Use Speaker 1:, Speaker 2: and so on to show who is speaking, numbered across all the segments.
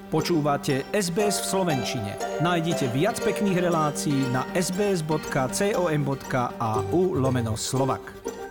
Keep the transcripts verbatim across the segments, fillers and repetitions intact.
Speaker 1: Počúvate es bé es v slovenčine. Nájdite viac pekných relácií na sbs.com.au lomeno Slovak.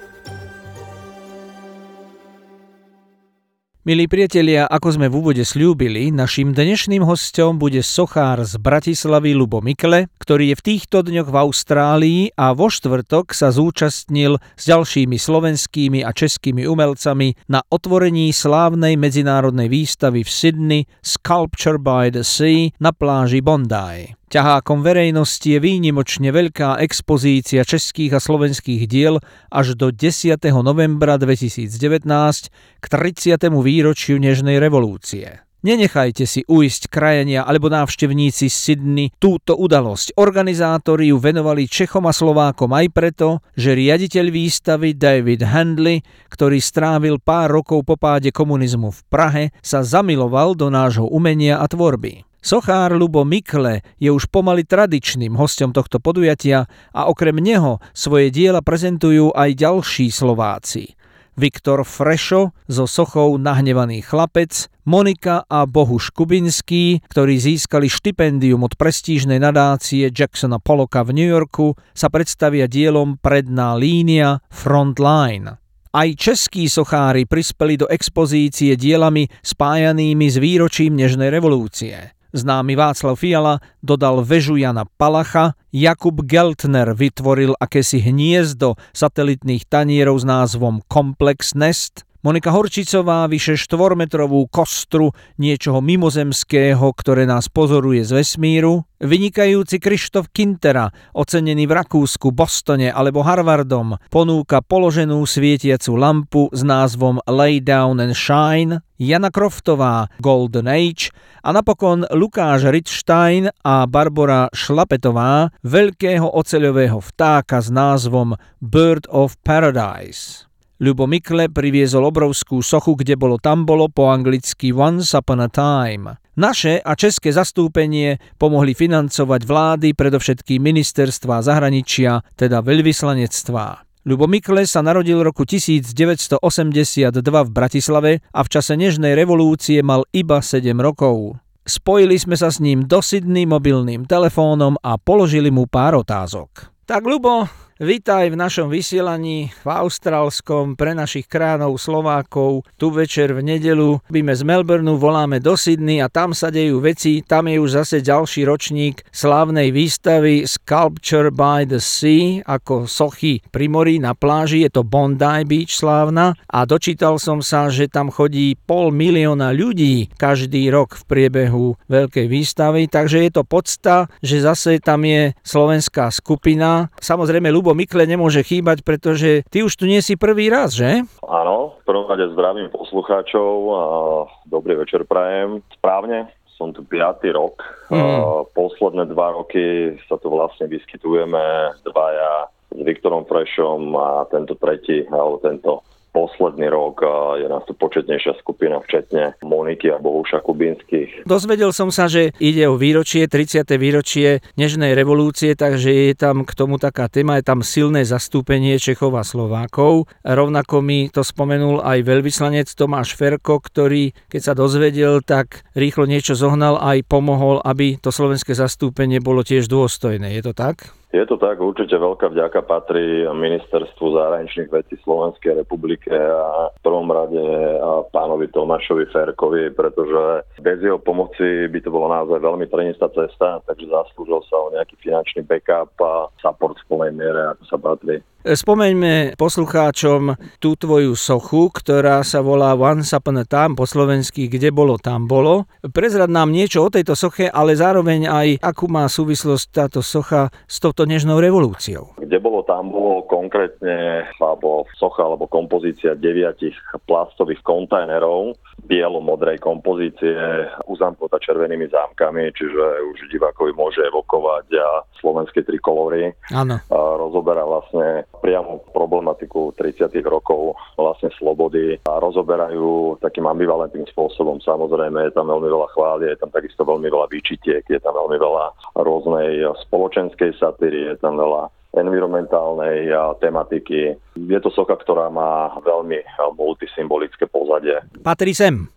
Speaker 1: Milí priatelia, ako sme v úvode sľúbili, naším dnešným hosťom bude sochár z Bratislavy Ľubo Mikle, ktorý je v týchto dňoch v Austrálii a vo štvrtok sa zúčastnil s ďalšími slovenskými a českými umelcami na otvorení slávnej medzinárodnej výstavy v Sydney Sculpture by the Sea na pláži Bondi. Ťahákom verejnosti je výnimočne veľká expozícia českých a slovenských diel až do desiateho novembra dvetisícdevätnásť k tridsiatemu výročiu Nežnej revolúcie. Nenechajte si ujsť krajania alebo návštevníci z Sydney túto udalosť. Organizátori ju venovali Čechom a Slovákom aj preto, že riaditeľ výstavy David Handley, ktorý strávil pár rokov po páde komunizmu v Prahe, sa zamiloval do nášho umenia a tvorby. Sochár Ľubo Mikle je už pomaly tradičným hosťom tohto podujatia a okrem neho svoje diela prezentujú aj ďalší Slováci. Viktor Frešo so sochou Nahnevaný chlapec, Monika a Bohuš Kubinský, ktorí získali štipendium od prestížnej nadácie Jacksona Pollocka v New Yorku, sa predstavia dielom Predná línia Frontline. Aj českí sochári prispeli do expozície dielami spájanými s výročím Nežnej revolúcie. Známy Václav Fiala dodal väžu Jana Palacha, Jakub Geltner vytvoril akési hniezdo satelitných tanierov s názvom Complex Nest, Monika Horčicová vyše štvormetrovú kostru niečoho mimozemského, ktoré nás pozoruje z vesmíru, vynikajúci Krištof Kintera, ocenený v Rakúsku, Bostone alebo Harvardom, ponúka položenú svietiacu lampu s názvom Lay Down and Shine, Jana Kroftová Golden Age a napokon Lukáš Rittstein a Barbora Šlapetová veľkého oceľového vtáka s názvom Bird of Paradise. Ľubo Mikle priviezol obrovskú sochu, kde bolo tam bolo, po anglicky Once Upon a Time. Naše a české zastúpenie pomohli financovať vlády, predovšetkým ministerstva zahraničia, teda veľvyslanectvá. Ľubo Mikle sa narodil v roku devätnásťstoosemdesiatdva v Bratislave a v čase Nežnej revolúcie mal iba sedem rokov. Spojili sme sa s ním do Sydney mobilným telefónom a položili mu pár otázok. Tak Ľubo, vítaj v našom vysielaní v austrálskom pre našich kránov Slovákov. Tu večer v nedeľu bíme z Melbourneu, voláme do Sydney a tam sa dejú veci. Tam je už zase ďalší ročník slávnej výstavy Sculpture by the Sea, ako sochy pri mori na pláži. Je to Bondi Beach slávna a dočítal som sa, že tam chodí pol milióna ľudí každý rok v priebehu veľkej výstavy. Takže je to podsta, že zase tam je slovenská skupina. Samozrejme Ľubo Mikle nemôže chýbať, pretože ty už tu nie si prvý raz, že?
Speaker 2: Áno, v prvom rade zdravím poslucháčov a dobrý večer prajem. Správne, som tu piaty rok. Mm. Posledné dva roky sa tu vlastne vyskytujeme dvaja s Viktorom Frešom a tento tretí, alebo tento posledný rok je nás tu početnejšia skupina, včetne Moniky a Bohuša Kubinských.
Speaker 1: Dozvedel som sa, že ide o výročie, tridsiate výročie Nežnej revolúcie, takže je tam k tomu taká téma, je tam silné zastúpenie Čechov a Slovákov. Rovnako mi to spomenul aj veľvyslanec Tomáš Ferko, ktorý, keď sa dozvedel, tak rýchlo niečo zohnal a aj pomohol, aby to slovenské zastúpenie bolo tiež dôstojné. Je to tak?
Speaker 2: Je to tak, určite veľká vďaka patrí Ministerstvu zahraničných vecí Slovenskej republiky a v prvom rade pánovi Tomášovi Ferkovi, pretože bez jeho pomoci by to bolo naozaj veľmi trnistá cesta, takže zaslúžil sa o nejaký finančný backup a support v plnej miere, ako sa patrí.
Speaker 1: Spomeňme poslucháčom tú tvoju sochu, ktorá sa volá Once Upon a Time, po slovensky Kde bolo, tam bolo. Prezrad nám niečo o tejto soche, ale zároveň aj akú má súvislosť táto socha s touto Nežnou revolúciou.
Speaker 2: Kde bolo, tam bolo konkrétne alebo socha alebo kompozícia deviatich plastových kontajnerov bielo-modrej kompozície uzamknutá červenými zámkami, čiže už divákovi môže evokovať a slovenské trikolory.
Speaker 1: Áno.
Speaker 2: Rozoberá vlastne priamo problematiku tridsiatych rokov vlastne slobody a rozoberajú takým ambivalentným spôsobom. Samozrejme, je tam veľmi veľa chvály, je tam takisto veľmi veľa výčitiek, je tam veľmi veľa rôznej spoločenskej satíry, je tam veľa environmentálnej tematiky. Je to socha, ktorá má veľmi multisymbolické pozadie.
Speaker 1: Patrí sem.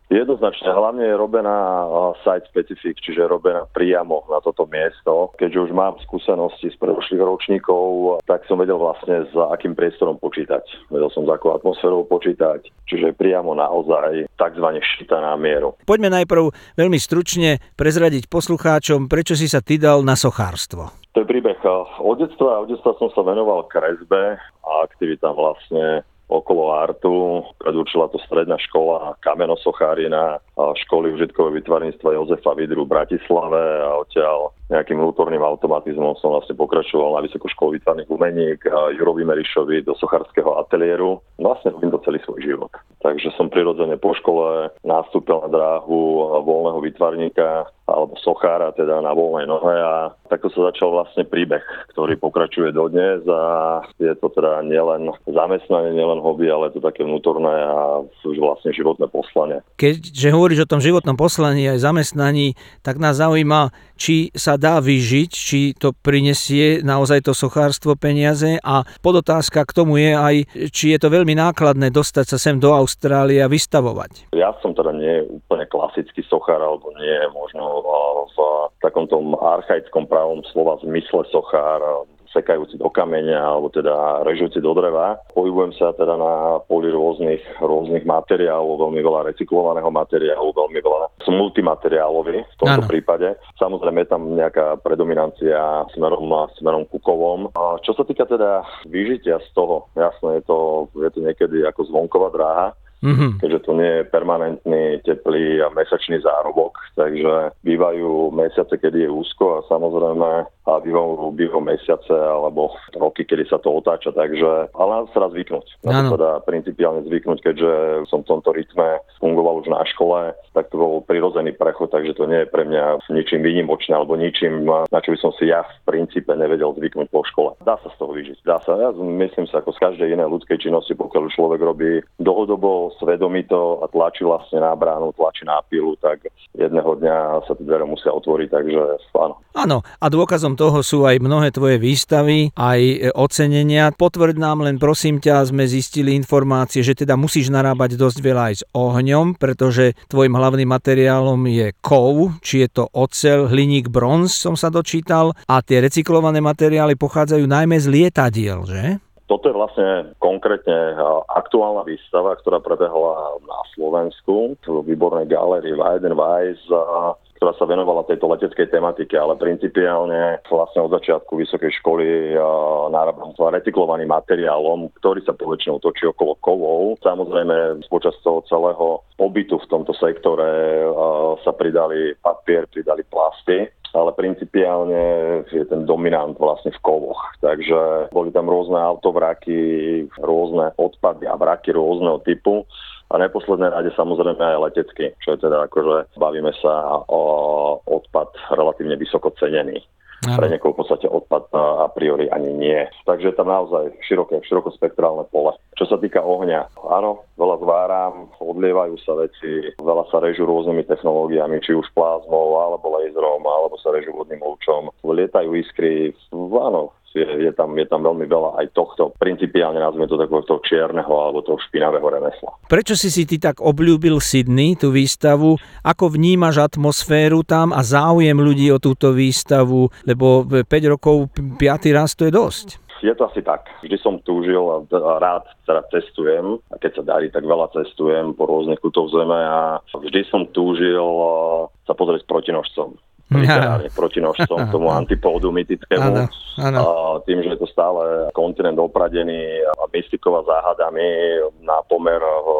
Speaker 2: Jednoznačne, hlavne je robená site specific, čiže je robená priamo na toto miesto. Keďže už mám skúsenosti z predošlých ročníkov, tak som vedel vlastne s akým priestorom počítať. Vedel som s akou atmosférou počítať, čiže priamo naozaj takzvané šitá na mieru.
Speaker 1: Poďme najprv veľmi stručne prezradiť poslucháčom, prečo si sa ty dal na sochárstvo.
Speaker 2: To je príbeh od detstva. Od detstva som sa venoval kresbe a aktivitám vlastne okolo artu. Predurčila to stredná škola kamenosochárina školy užitkového výtvarníctva Jozefa Vidru v Bratislave a odtiaľ nejakým vnútorným automatizmom som vlastne pokračoval na Vysokú školu výtvarných umení k Jurovi Merišovi do sochárskeho ateliéru. Vlastne robím to celý svoj život. Takže som prirodzene po škole nastúpil na dráhu voľného výtvarníka alebo sochára, teda na voľnej nohe, a takto sa začal vlastne príbeh, ktorý pokračuje dodnes a je to teda nielen zamestnanie, nielen hobby, ale je to také vnútorné a už vlastne životné poslanie.
Speaker 1: Keďže hovoríš o tom životnom poslaní aj zamestnaní, tak nás zaujíma, či sa dá vyžiť, či to prinesie naozaj to sochárstvo peniaze, a podotázka k tomu je aj, či je to veľmi nákladné dostať sa sem do Austrálie a vystavovať.
Speaker 2: Ja som teda nie úplne klasický sochár, alebo nie možno v takomto archaickom pravom slova zmysle sochár, sekajúci do kameňa alebo teda režujúci do dreva. Pohybujem sa teda na poli rôznych, rôznych materiálov, veľmi veľa recyklovaného materiálu, veľmi veľa. Som multimateriálový v tomto ano. prípade. Samozrejme je tam nejaká predominancia smerom, smerom ku kovom. A čo sa týka teda vyžitia z toho, jasné, je to, je to niekedy ako zvonková dráha, Mm-hmm. keďže to nie je permanentný, teplý a mesačný zárobok, takže bývajú mesiace, kedy je úzko, a samozrejme a bývajú, bývajú mesiace alebo roky, kedy sa to otáča, takže ale na to sa dá zvyknúť. Na to sa dá principiálne zvyknúť, keďže som v tomto rytme fungoval už na škole, tak to bol prirodzený prechod, takže to nie je pre mňa ničím výnimočné alebo ničím, na čo by som si ja v princípe nevedel zvyknúť po škole. Dá sa z toho vyžiť. Dá sa. Ja myslím sa, ako z každej inej ľudskej činnosti, pokiaľ človek robí dlhodobo svedomito a tlačí vlastne na bránu, tlačí na pilu, tak jedného dňa sa tie dvere musia otvoriť, takže áno.
Speaker 1: Áno, a dôkazom toho sú aj mnohé tvoje výstavy, aj ocenenia. Potvrď nám len, prosím ťa, sme zistili informácie, že teda musíš narábať dosť veľa aj s ohňom, pretože tvojim hlavným materiálom je kov, či je to oceľ, hliník, bronz, som sa dočítal, a tie recyklované materiály pochádzajú najmä z lietadiel, že?
Speaker 2: Toto je vlastne konkrétne aktuálna výstava, ktorá prebehla na Slovensku v výbornej galérii Weidenweiss, ktorá sa venovala tejto leteckej tematike, ale principiálne vlastne od začiatku vysokej školy narábam s recyklovaným materiálom, ktorý sa poväčšinou točí okolo kovov. Samozrejme, počas toho celého pobytu v tomto sektore sa pridali papier, pridali plasty, ale principiálne je ten dominant vlastne v kovoch. Takže boli tam rôzne autovraky, rôzne odpady a vraky rôzneho typu. A neposledné rade samozrejme aj letecký, čo je teda akože bavíme sa o odpad relatívne vysoko cenený. Ano. Pre niekoho v podstate odpad a priori ani nie. Takže je tam naozaj široké, širokospektrálne pole. Čo sa týka ohňa, áno, veľa zváram, odlievajú sa veci, veľa sa režú rôznymi technológiami, či už plázmou, alebo laserom, alebo sa režú vodným lúčom. Lietajú iskry, áno, je, je, tam, je tam veľmi veľa aj tohto, principiálne nazvime to takého toho čierneho alebo toho špinavého remesla.
Speaker 1: Prečo si si ty tak obľúbil Sydney, tú výstavu? Ako vnímaš atmosféru tam a záujem ľudí o túto výstavu? Lebo päť rokov, piaty raz to je dosť.
Speaker 2: Je to asi tak. Vždy som túžil a rád teda cestujem. A keď sa darí, tak veľa cestujem po rôznych kútoch zeme a vždy som túžil sa pozrieť protinožcom. Literárne protinožcom k tomu antipódu mytickému. Áno, áno. Tým, že je to stále kontinent opradený mystikou a záhadami na pomer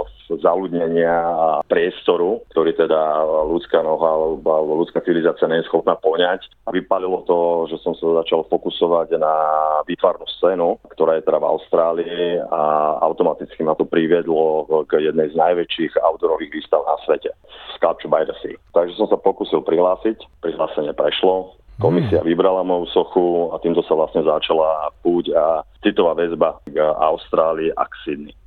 Speaker 2: zaľudnenia a priestoru, ktorý teda ľudská noha alebo ľudská civilizácia nie je schopná poňať. A vypálilo to, že som sa začal fokusovať na výtvarnú scénu, ktorá je teda v Austrálii, a automaticky ma to priviedlo k jednej z najväčších outdoorových výstav na svete. Sculpture by the Sea. Takže som sa pokusil prihlásiť. Prihlásenie prešlo. Komisia vybrala moju sochu a týmto sa vlastne začala púť a citová väzba k Austrálii a k Sydney.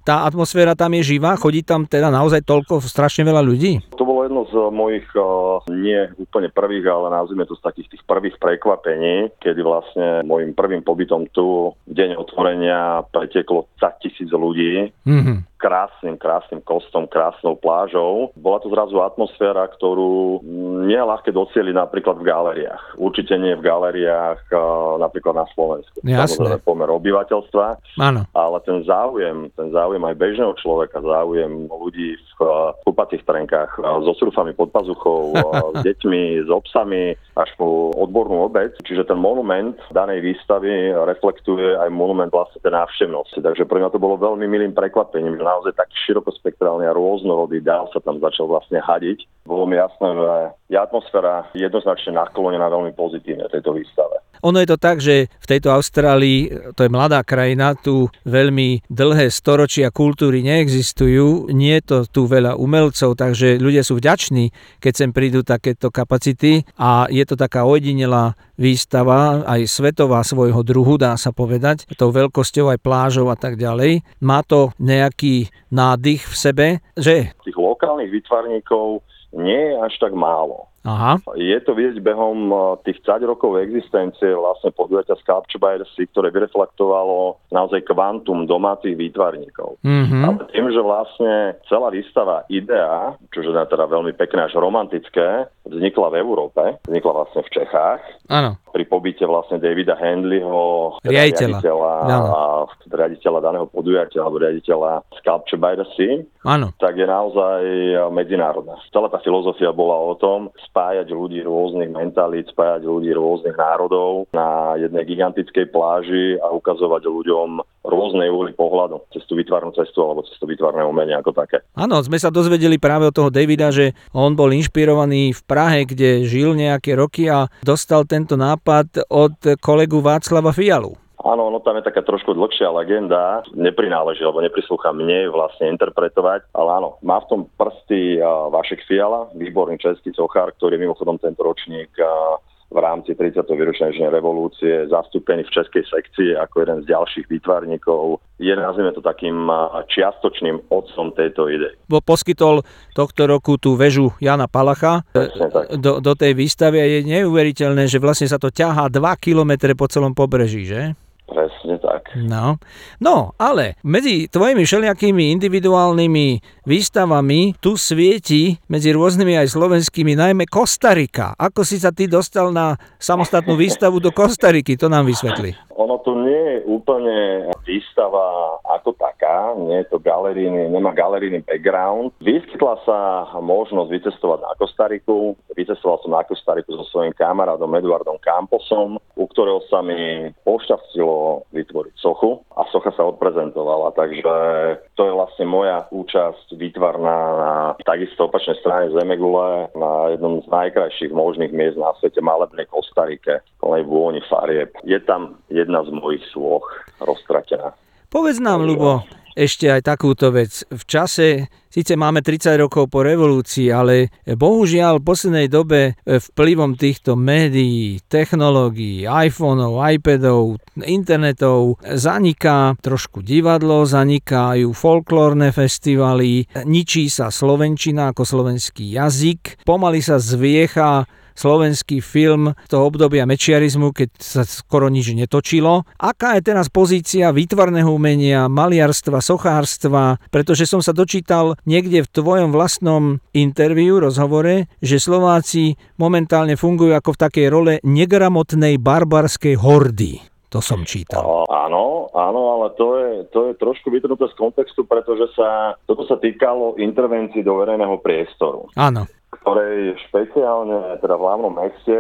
Speaker 1: tá atmosféra tam je živá? Chodí tam teda naozaj toľko, strašne veľa ľudí?
Speaker 2: To bolo jedno z mojich uh, nie úplne prvých, ale nazvime to z takých tých prvých prekvapení, kedy vlastne môjim prvým pobytom tu v deň otvorenia preteklo tisíc ľudí. Mm-hmm. Krásnym, krásnym kostom, krásnou plážou. Bola to zrazu atmosféra, ktorú nie je ľahké docieliť napríklad v galériách. Určite nie v galériách uh, napríklad na Slovensku.
Speaker 1: Jasné.
Speaker 2: Samozrejme pomer obyvateľstva.
Speaker 1: Áno.
Speaker 2: Ale ten záujem, ten záujem aj bežného človeka, záujem ľudí v uh, kúpacích trenkách, uh, so surfami pod pazuchou, uh, s deťmi, s obsami, až po odbornú obec. Čiže ten monument danej výstavy reflektuje aj monument vlastne tej návštevnosti. Takže pre mňa to bolo veľmi milým prekvapením. Naozaj taký širokospektrálny a rôznorodý dáv sa tam začal vlastne hadiť. Bolo mi jasné, že je atmosféra jednoznačne naklonená veľmi pozitívne tejto výstave.
Speaker 1: Ono je to tak, že v tejto Austrálii, to je mladá krajina, tu veľmi dlhé storočia kultúry neexistujú, nie je to tu veľa umelcov, takže ľudia sú vďační, keď sem prídu takéto kapacity a je to taká ojedinelá výstava, aj svetová svojho druhu, dá sa povedať, tou veľkosťou aj plážou a tak ďalej. Má to nejaký nádych v sebe, že?
Speaker 2: Tých lokálnych výtvarníkov nie je až tak málo.
Speaker 1: Aha.
Speaker 2: Je to vidieť behom tých desať rokov existencie vlastne podujatia Sculpture by the Sea, ktoré vyreflektovalo naozaj kvantum domácich výtvarníkov. Mm-hmm. Ale tým, že vlastne celá výstava Idea, čože je teda veľmi pekné až romantické, vznikla v Európe, vznikla vlastne v Čechách.
Speaker 1: Áno.
Speaker 2: Pri pobyte vlastne Davida Handleyho,
Speaker 1: riaditeľa,
Speaker 2: riaditeľa, riaditeľa daného podujatia alebo riaditeľa Sculpture by the Sea,
Speaker 1: áno.
Speaker 2: Tak je naozaj medzinárodná. Celá tá filozofia bola o tom spájať ľudí rôznych mentalít, spájať ľudí rôznych národov na jednej gigantickej pláži a ukazovať ľuďom rôznej uhly pohľadu cez tú výtvarnú cestu alebo cez to výtvarné umenie ako také.
Speaker 1: Áno, sme sa dozvedeli práve od toho Davida, že on bol inšpirovaný v Prahe, kde žil nejaké roky a dostal tento nápad od kolegu Václava Fialu.
Speaker 2: Áno, no tam je taká trošku dlhšia legenda, neprináleží, alebo neprislúcha mne vlastne interpretovať, ale áno, má v tom prsty uh, Vašek Fiala, výborný český sochár, ktorý mimochodom tento ročník uh, v rámci tridsiateho výročia Nežnej revolúcie zastúpený v českej sekcii ako jeden z ďalších výtvarníkov. Je, nazvime to takým čiastočným otcom tejto idei.
Speaker 1: Bo poskytol tohto roku tú väžu Jana Palacha do, do tej výstavy a je neuveriteľné, že vlastne sa to ťahá dva kilometre po celom pobreží, že?
Speaker 2: Presne tak.
Speaker 1: No. no, ale medzi tvojimi všelijakými individuálnymi výstavami tu svieti medzi rôznymi aj slovenskými najmä Kostarika. Ako si sa ty dostal na samostatnú výstavu do Kostariky? To nám vysvetli.
Speaker 2: Ono to nie je úplne výstava ako taká, nie je to galerijný, nemá galerijný background. Vyskytla sa možnosť vycestovať na Kostariku. Vycestoval som na Kostariku so svojím kamarádom Eduardom Camposom, u ktorého sa mi pošťastilo vytvoriť sochu a socha sa odprezentovala, takže to je vlastne moja účasť výtvarná na takisto opačnej strane Zemegule na jednom z najkrajších možných miest na svete, malebnej Kostarike, plnej vôni farieb. Je tam jedna z mojich sloh roztratená.
Speaker 1: Povedz nám, Ľubo, ešte aj takúto vec. V čase, síce máme tridsať rokov po revolúcii, ale bohužiaľ v poslednej dobe vplyvom týchto médií, technológií, iPhoneov, iPadov, internetov zaniká trošku divadlo, zanikajú folklórne festivaly, ničí sa slovenčina ako slovenský jazyk, pomaly sa zviecha slovenský film toho obdobia mečiarizmu, keď sa skoro nič netočilo. Aká je teraz pozícia výtvarného umenia, maliarstva, sochárstva? Pretože som sa dočítal niekde v tvojom vlastnom interviu, rozhovore, že Slováci momentálne fungujú ako v takej role negramotnej barbarskej hordy. To som čítal.
Speaker 2: Áno, áno, ale to je, to je trošku vytrhnuté z kontextu, pretože sa, toto sa týkalo intervencií do verejného priestoru.
Speaker 1: Áno.
Speaker 2: Ktorej špeciálne teda v hlavnom meste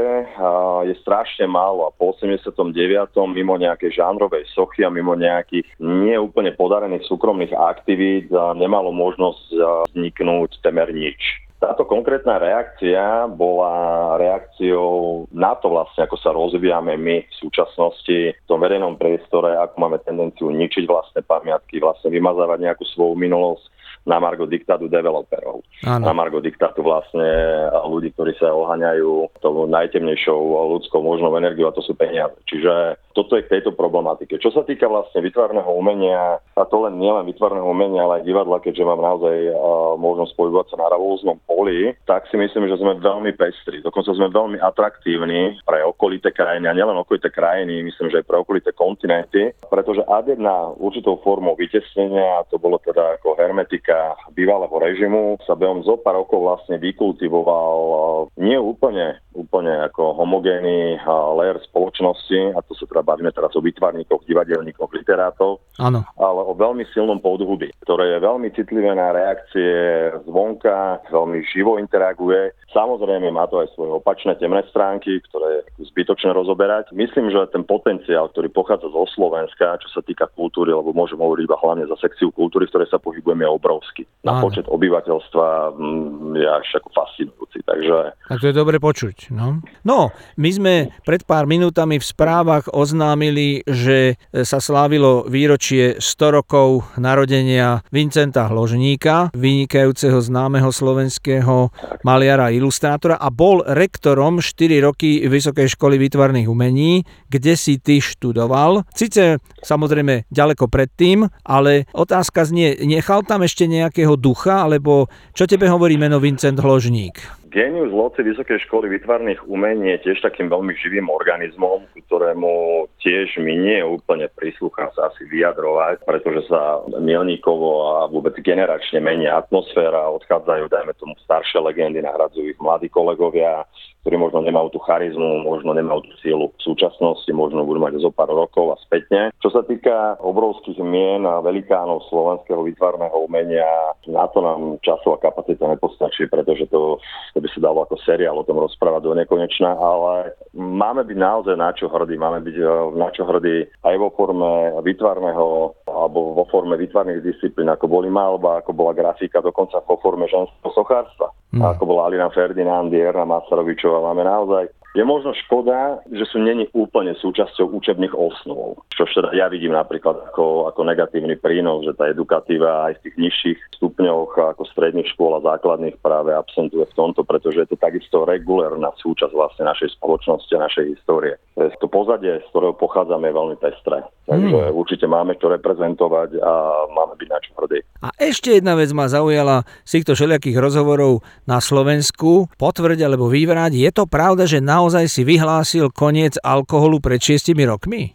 Speaker 2: je strašne málo a po osemdesiatom deviatom mimo nejakej žánrovej sochy a mimo nejakých neúplne podarených súkromných aktivít nemalo možnosť vzniknúť temer nič. Táto konkrétna reakcia bola reakciou na to vlastne, ako sa rozvíjame my v súčasnosti v tom verejnom priestore, ako máme tendenciu ničiť vlastné pamiatky, vlastne vymazávať nejakú svoju minulosť, na margo diktátu developerov.
Speaker 1: Áno.
Speaker 2: Na margo diktátu vlastne ľudí, ktorí sa oháňajú tou najtemnejšou ľudskou možnou energiou, a to sú peniaze. Čiže toto je k tejto problematike. Čo sa týka vlastne výtvarného umenia, a to len nielen výtvarného umenia, ale aj divadla, keďže mám naozaj uh, možnosť pohybovať sa na rôznom poli, tak si myslím, že sme veľmi pestrí. Dokonca sme veľmi atraktívni pre okolité krajiny, a nielen okolité krajiny, myslím, že aj pre okolité kontinenty, pretože ad jedna určitou formou vytesnenia, a to bolo teda ako hermetika bývalého režimu, sa behom zo pár rokov vlastne vykultivoval uh, nie úplne, úplne ako homogénny uh, layer spoločnosti, a to sa teda bavíme teraz o výtvarníkoch, divadelníkoch, literátoch,
Speaker 1: áno,
Speaker 2: ale o veľmi silnom podhubí, ktoré je veľmi citlivé na reakcie zvonka, veľmi živo interaguje. Samozrejme má to aj svoje opačné temné stránky, ktoré je zbytočné rozoberať. Myslím, že ten potenciál, ktorý pochádza zo Slovenska, čo sa týka kultúry, lebo môžem hovoriť iba hlavne za sekciu kultúry, v ktorej sa pohybujeme, je obrovský. Na
Speaker 1: áno.
Speaker 2: počet obyvateľstva mm, je až ako fascinujúci. Takže...
Speaker 1: Tak to je dobre počuť. No. no, my sme pred pár minútami v správach oznámili, že sa slávilo výročie sto rokov narodenia Vincenta Hložníka, vynikajúceho známeho slovenského maliara a ilustrátora, a bol rektorom štyri roky Vysokej školy výtvarných umení, kde si ty študoval. Sice samozrejme ďaleko predtým, ale otázka znie, nechal tam ešte nejakého ducha, alebo čo tebe hovorí meno Vincent Hložník?
Speaker 2: Genius loci Vysokej školy výtvarných umení je tiež takým veľmi živým organizmom, ktorému tiež mi nie je úplne prísluchá sa asi vyjadrovať, pretože sa milníkovo a vôbec generačne mení atmosféra, odchádzajú, dajme tomu, staršie legendy, nahradzujú ich mladí kolegovia, ktorí možno nemajú tú charizmu, možno nemajú tú sílu v súčasnosti, možno budú mať zo pár rokov a spätne. Čo sa týka obrovských mien a velikánov slovenského výtvarného umenia, na to nám časová kapacita nepostačí, pretože to, to by sa dalo ako seriál o tom rozprávať do nekonečna, ale máme byť naozaj na čo hrdí, máme byť na čo hrdí aj vo forme výtvarného alebo vo forme výtvarných disciplín, ako boli malba, ako bola grafika, dokonca vo forme ženského sochárstva. Mm. Ako bola Alina Ferdinand, Erna Masarovičová. Máme naozaj, je možno škoda, že sú neni úplne súčasťou učebných osnov. Čo teda ja vidím napríklad ako, ako negatívny prínos, že tá edukatíva aj v tých nižších stupňoch ako stredných škôl a základných práve absentuje v tomto, pretože je to takisto regulérna súčasť vlastne našej spoločnosti a našej histórie. To pozadie, z ktorého pochádzame, je veľmi pestré. Takže mm. určite máme čo reprezentovať a máme byť na čo hrdí.
Speaker 1: A ešte jedna vec ma zaujala z týchto všelijakých rozhovorov na Slovensku. Potvrď alebo vyvráť, je to pravda, že naozaj si vyhlásil koniec alkoholu pred šiestimi rokmi?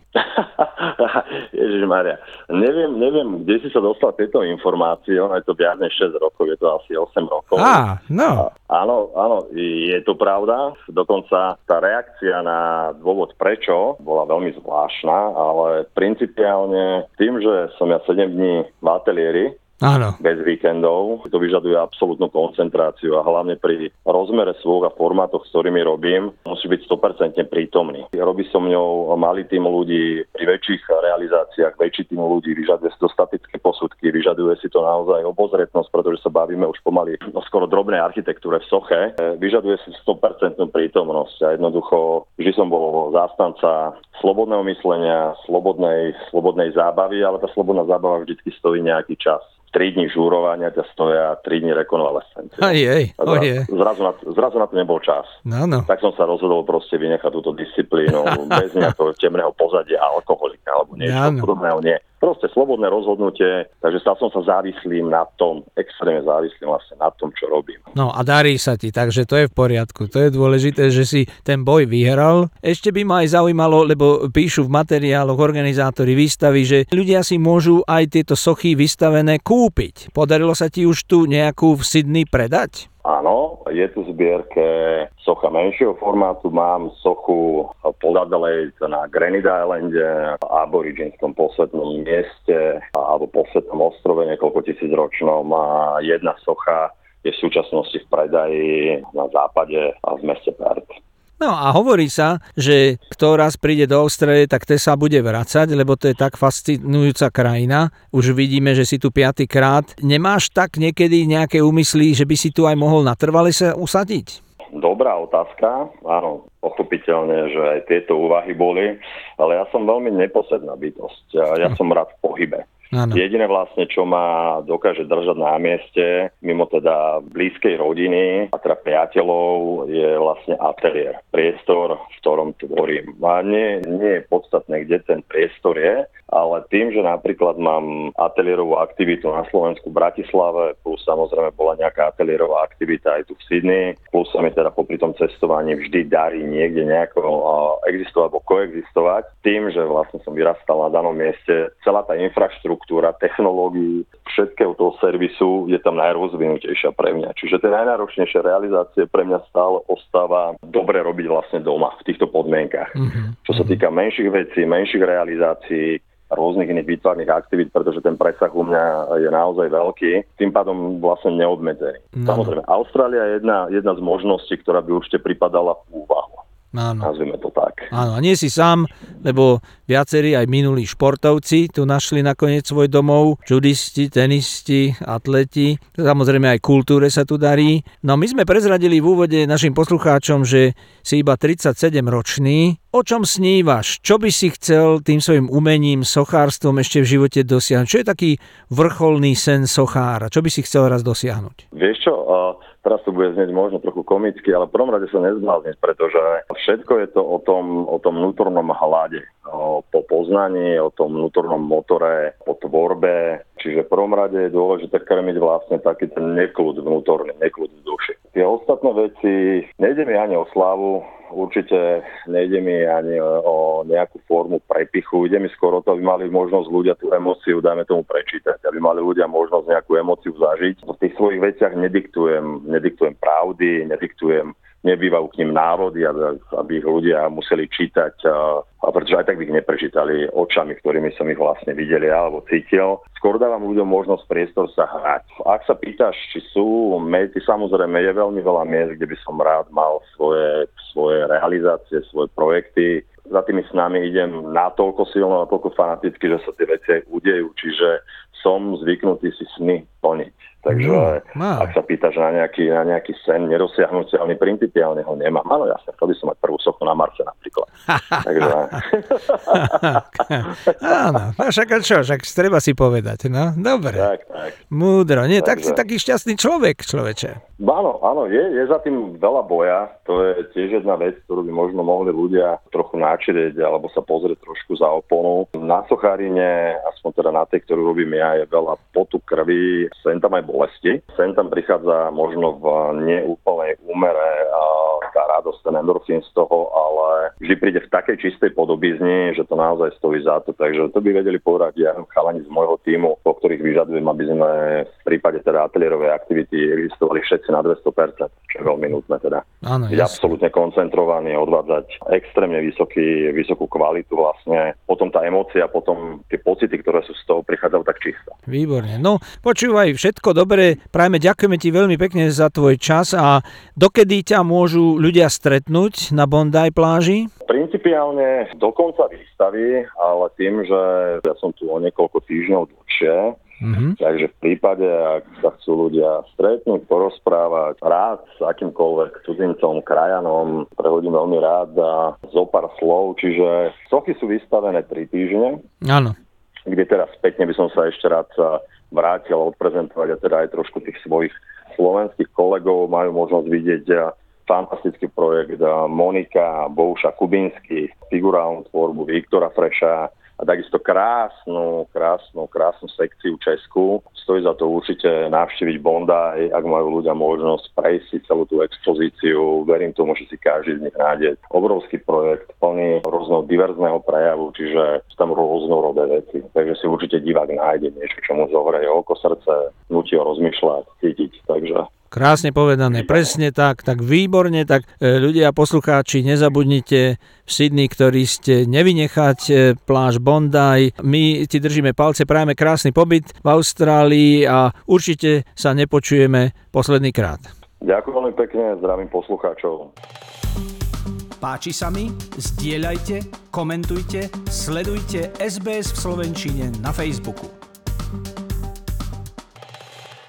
Speaker 2: Ježišmaria, neviem, neviem, kde si sa dostal tieto informácie, ono je to viac než šesť rokov, je to asi osem rokov.
Speaker 1: Á, no.
Speaker 2: A, áno, áno, je to pravda, dokonca tá reakcia na dôvod prečo bola veľmi zvláštna, ale principiálne tým, že som ja sedem dní v ateliéri,
Speaker 1: áno,
Speaker 2: bez víkendov, to vyžaduje absolútnu koncentráciu a hlavne pri rozmere svôj a formátoch, s ktorými robím, musí byť sto percent prítomný. Robí som ňou malý tým ľudí, pri väčších realizáciách väčší tým ľudí, vyžaduje si to statické posudky, vyžaduje si to naozaj obozretnosť, pretože sa bavíme už pomaly no skoro drobnej architektúre v soche, vyžaduje si sto percent prítomnosť a jednoducho vždy som bol zástanca slobodného myslenia, slobodnej, slobodnej zábavy, ale tá slobodná zábava vždy stojí nejaký čas. tri dní žúrovania ťa stoja tri dní rekonvalescencie.
Speaker 1: Aj, aj,
Speaker 2: zrazu, zrazu, na, zrazu na to nebol čas.
Speaker 1: No, no.
Speaker 2: Tak som sa rozhodol proste vynechať túto disciplínu bez nejakého temného pozadia alkoholika alebo niečo no, no. podobného. Nie. Proste slobodné rozhodnutie, takže stal som sa závislým na tom, extrémne závislým vlastne na tom, čo robím.
Speaker 1: No a darí sa ti, takže to je v poriadku. To je dôležité, že si ten boj vyhral. Ešte by ma aj zaujímalo, lebo píšu v materiáloch organizátori výstavy, že ľudia si môžu aj tieto sochy vystavené kúpiť. Podarilo sa ti už tu nejakú v Sydney predať?
Speaker 2: Áno, je tu v zbierke socha menšieho formátu. Mám sochu Paul Adelaide na Granite Islande, aboriginskom posvetnom mieste alebo posvetnom ostrove niekoľko tisíc ročnom. A jedna socha je v súčasnosti v predaji na západe a v meste Perth.
Speaker 1: No a hovorí sa, že kto raz príde do Austrálie, tak ten sa bude vracať, lebo to je tak fascinujúca krajina. Už vidíme, že si tu piatykrát. Nemáš tak niekedy nejaké úmysly, že by si tu aj mohol natrvale sa usadiť?
Speaker 2: Dobrá otázka. Áno, pochopiteľne, že aj tieto úvahy boli, ale ja som veľmi neposedná bytosť. Ja som rád v pohybe.
Speaker 1: Áno.
Speaker 2: Jediné vlastne, čo ma dokáže držať na mieste, mimo teda blízkej rodiny a teda priateľov, je vlastne ateliér. Priestor, v ktorom tvorím. A nie, nie je podstatné, kde ten priestor je, ale tým, že napríklad mám ateliérovú aktivitu na Slovensku v Bratislave, plus samozrejme bola nejaká ateliérová aktivita aj tu v Sydney, plus sa mi teda popri tom cestovaní vždy darí niekde nejako existovať alebo koexistovať. Tým, že vlastne som vyrastal na danom mieste, celá tá infraštruktúra, technológií, všetkého toho servisu je tam najrozvinutejšia pre mňa. Čiže tie najnáročnejšie realizácie pre mňa stále ostáva dobre robiť vlastne doma v týchto podmienkach. Mm-hmm. Čo sa týka menších vecí, menších realizácií, rôznych iných výtvarných aktivít, pretože ten presah u mňa je naozaj veľký, tým pádom vlastne neobmedzený. No. Samozrejme, Austrália je jedna, jedna z možností, ktorá by určite pripadala v úvahu.
Speaker 1: Áno.
Speaker 2: Nazvime to tak.
Speaker 1: Áno, a nie si sám, lebo viacerí aj minulí športovci tu našli nakoniec svoj domov, judisti, tenisti, atleti, samozrejme aj kultúre sa tu darí. No my sme prezradili v úvode našim poslucháčom, že si iba tridsaťsedemročný. O čom snívaš? Čo by si chcel tým svojim umením, sochárstvom ešte v živote dosiahnuť? Čo je taký vrcholný sen sochára? Čo by si chcel raz dosiahnuť?
Speaker 2: Vieš čo, uh, teraz to bude znieť možno trochu komicky, ale v prvom rade sa nezblázniť, pretože všetko je to o tom, o tom vnútornom hlade, o, po poznaní, o tom vnútornom motore, o tvorbe. Čiže v prvom rade je dôležité krmiť vlastne taký ten nekľud vnútorný, nekľud v duši. Tie ostatné veci, nejde mi ani o slávu, určite nejde mi ani o nejakú formu prepichu, ide mi skoro to, aby mali možnosť ľudia tú emóciu, dajme tomu prečítať, aby mali ľudia možnosť nejakú emóciu zažiť. V tých svojich veciach nediktujem, nediktujem pravdy, nediktujem, nebývajú k ním návody, aby, aby ich ľudia museli čítať, a, a pretože aj tak by ich neprečítali očami, ktorými som ich vlastne videl alebo cítil. Skôr dávam ľuďom možnosť priestor sa hrať. Ak sa pýtaš, či sú mety, samozrejme je veľmi veľa miest, kde by som rád mal svoje, svoje realizácie, svoje projekty. Za tými snami idem natoľko silno, natoľko fanaticky, že sa tie veci aj udejú, čiže som zvyknutý si sny plniť. Takže no, no. Ak sa pýtaš na nejaký, na nejaký sen nedosiahnuteľný, principiálne ho nemám. Áno, jasne, chcel by som mať prvú sochu na Marse napríklad. Takže...
Speaker 1: Áno, no však čo, však treba si povedať, no, dobre.
Speaker 2: Tak, tak.
Speaker 1: Múdro, nie, Takže... tak si taký šťastný človek, človeče.
Speaker 2: Áno, áno, je, je za tým veľa boja, to je tiež jedna vec, ktorú by možno mohli ľudia trochu načrieť alebo sa pozrieť trošku za oponu. Na sochárine, aspoň teda na tej, ktorú robím ja, je veľa potu krvi, sem tam aj bolesti. Sem tam prichádza možno v neúplnej úmere a tá radosť, ten endorfín z toho, ale vždy príde v takej čistej podobizni, že to naozaj stojí za to. Takže to by vedeli povedať ja chalani z môjho tímu, po ktorých vyžadujem, aby sme v prípade teda ateliérovej aktivity existovali všetci na dvesto percent, čo je veľmi nutné teda.
Speaker 1: Áno,
Speaker 2: je absolútne koncentrovaný, odvádzať extrémne vysoký, vysokú kvalitu vlastne. Potom tá emócia, potom tie pocity, ktoré sú z toho, prichádzajú tak čisto.
Speaker 1: Výborne. No, počúvaj, všetko dobre. Prajme, ďakujeme ti veľmi pekne za tvoj čas a dokedy ťa môžu ľudia stretnúť na Bondi pláži?
Speaker 2: Principiálne do konca výstavy, ale tým, že ja som tu o niekoľko týždňov dlhšie, Mm-hmm. Takže v prípade, ak sa chcú ľudia stretnúť, porozprávať rád s akýmkoľvek cudzincom, krajanom, prehodím veľmi rád a zo pár slov, čiže sochy sú vystavené tri týždne.
Speaker 1: Áno.
Speaker 2: Kde teraz spätne by som sa ešte rád vrátil a odprezentovať a teda aj trošku tých svojich slovenských kolegov majú možnosť vidieť fantastický projekt Monika Bouša Kubinsky, figurálnu tvorbu Viktora Freša, a takisto krásnu, krásnu, krásnu sekciu Česku. Stojí za to určite navštíviť Bondi, ak majú ľudia možnosť prejsť si celú tú expozíciu. Verím tomu, že si každý z nich nájde obrovský projekt, plný rôzneho diverzného prejavu, čiže sú tam rôznorodé veci. Takže si určite divák nájde niečo, čo mu zohreje oko, srdce, nutí ho rozmýšľať, cítiť. Takže
Speaker 1: krásne povedané, presne tak, tak výborne, tak ľudia, poslucháči, nezabudnite v Sydney, ktorí ste nevynechať pláž Bondi. My ti držíme palce, prajeme krásny pobyt v Austrálii a určite sa nepočujeme posledný krát.
Speaker 2: Ďakujem veľmi pekne, zdravím poslucháčov.
Speaker 1: Páči sa mi? Zdieľajte, komentujte, sledujte es bé es v slovenčine na Facebooku.